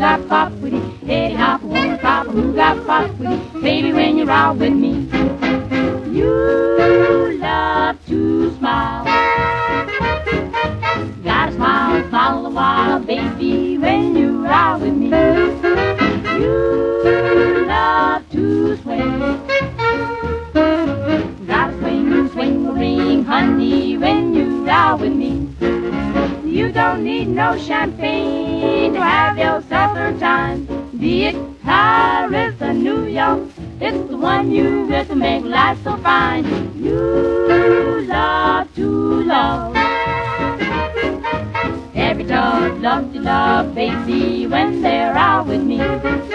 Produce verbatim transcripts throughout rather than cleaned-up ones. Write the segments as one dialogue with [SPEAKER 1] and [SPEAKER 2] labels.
[SPEAKER 1] got pop with it. Hey, hop, wanna pop, who got pop with it? Baby, when you're out with me, you love to smile. Gotta smile, smile a while, baby, when you're out with me. You love to swing. Gotta swing, swing a ring, honey, when you're out with me. You don't need no champagne to have yourself a time. Be it Paris or New York, it's the one you with to make life so fine. You love to love. Every dog loves to love, baby, when they're out with me.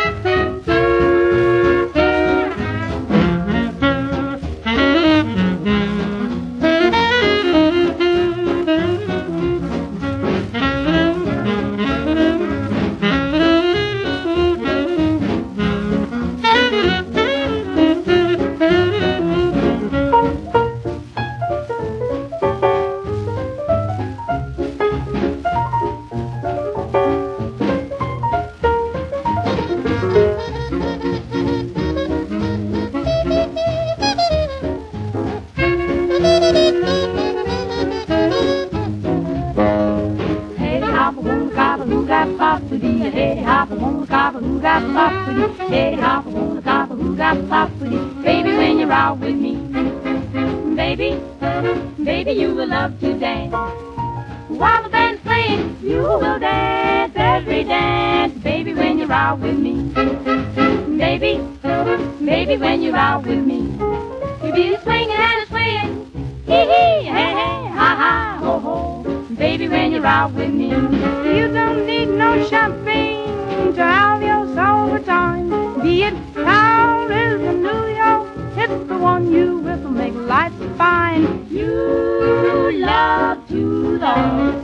[SPEAKER 1] Who got pop with it? Hey, hop, wanna cop, who got pop with it? Hey, hop, wanna cop, who got pop with it? Baby, when you're out with me, baby, baby, you will love to dance. While the band's playing, you will dance every dance. Baby, when you're out with me, baby, baby, when you're out with me, you be swinging and a swaying, hee hee, hey hey, ha ha, ho ho. Baby, when you're out with me, you don't need no champagne to have yourself a time. Be it Paris or New York, it's the one you with will make life fine. You love to love.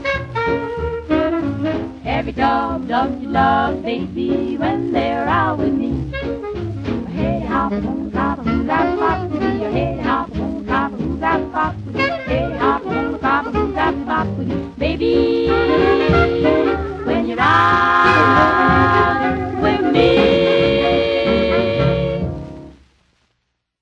[SPEAKER 1] Every dog loves to love, baby, when they're out with me. Hey, hop on top, who got pop?